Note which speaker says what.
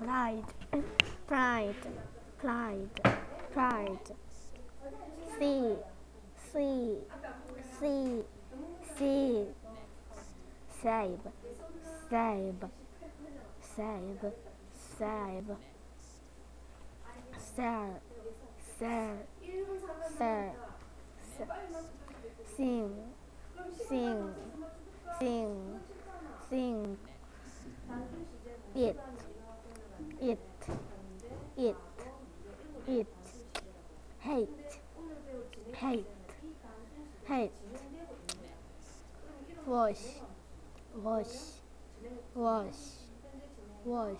Speaker 1: pride, pride, pride, pride. See, see, see, see. Save, save, save, save. Sir, sir, sir, sing, sing, sing, sing. It, it, it, it. Hate, hate, hate. Wash, wash, wash, wash.